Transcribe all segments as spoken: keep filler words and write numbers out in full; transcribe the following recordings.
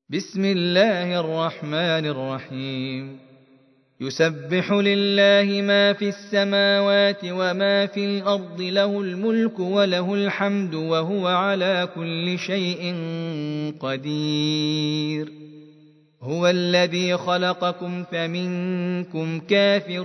بسم الله الرحمن الرحيم يسبح لله ما في السماوات وما في الأرض له الملك وله الحمد وهو على كل شيء قدير هو الذي خلقكم فمنكم كافر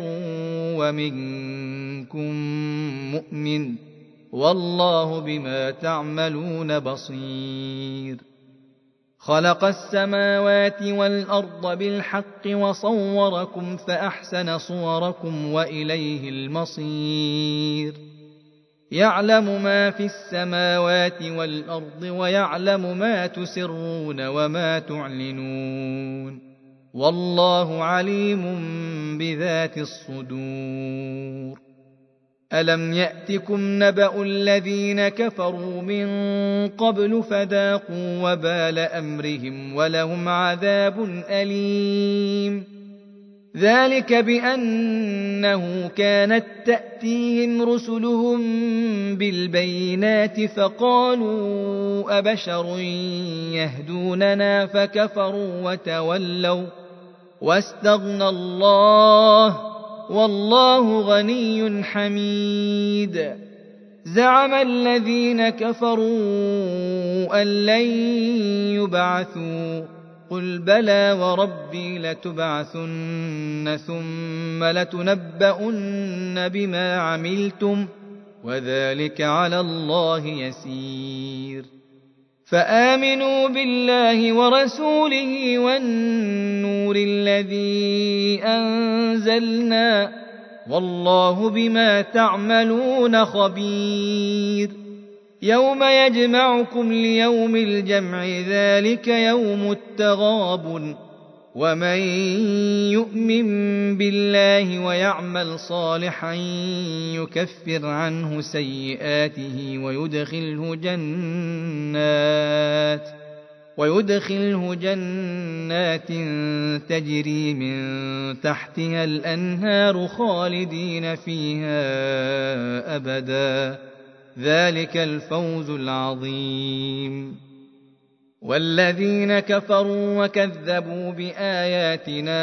ومنكم مؤمن والله بما تعملون بصير خلق السماوات والأرض بالحق وصوركم فأحسن صوركم وإليه المصير يعلم ما في السماوات والأرض ويعلم ما تسرون وما تعلنون والله عليم بذات الصدور ألم يأتكم نبأ الذين كفروا من قبل فذاقوا وبال أمرهم ولهم عذاب أليم ذلك بأنه كانت تأتيهم رسلهم بالبينات فقالوا أبشر يهدوننا فكفروا وتولوا واستغنى الله والله غني حميد زعم الذين كفروا أن لن يبعثوا قل بلى وربي لتبعثن ثم لتنبؤن بما عملتم وذلك على الله يسير فآمنوا بالله ورسوله والنور الذي أنزلنا والله بما تعملون خبير يوم يجمعكم ليوم الجمع ذلك يوم التغابن ومن يؤمن بالله ويعمل صالحا يكفر عنه سيئاته ويدخله جنات ويدخله جنات تجري من تحتها الأنهار خالدين فيها أبدا ذلك الفوز العظيم والذين كفروا وكذبوا بآياتنا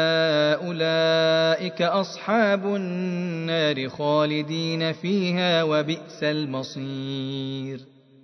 أولئك أصحاب النار خالدين فيها وبئس المصير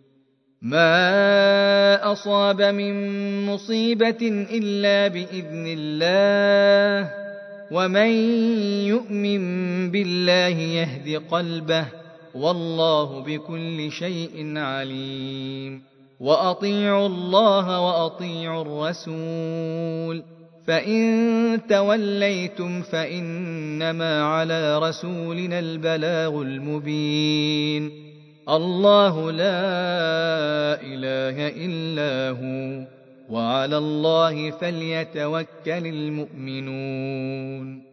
ما أصاب من مصيبة إلا بإذن الله ومن يؤمن بالله يهد قلبه والله بكل شيء عليم وأطيعوا الله وأطيعوا الرسول فإن توليتم فإنما على رسولنا البلاغ المبين الله لا إله إلا هو وعلى الله فليتوكل المؤمنون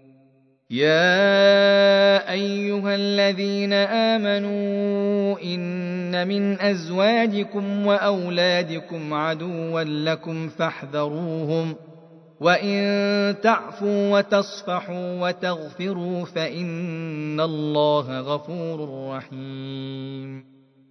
يا أيها الذين آمنوا إن من أزواجكم وأولادكم عدوا لكم فاحذروهم وإن تعفوا وتصفحوا وتغفروا فإن الله غفور رحيم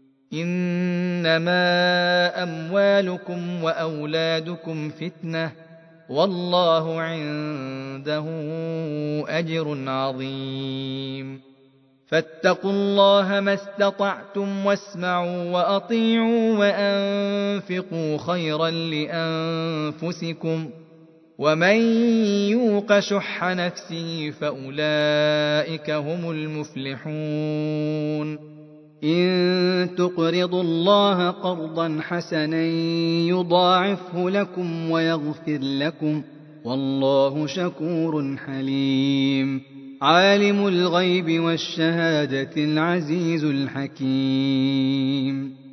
إنما أموالكم وأولادكم فتنة والله عنده أجر عظيم فاتقوا الله ما استطعتم واسمعوا وأطيعوا وأنفقوا خيرا لأنفسكم ومن يوق شح نفسه فأولئك هم المفلحون إن تقرضوا الله قرضا حسنا يضاعفه لكم ويغفر لكم والله شكور حليم عالم الغيب والشهادة العزيز الحكيم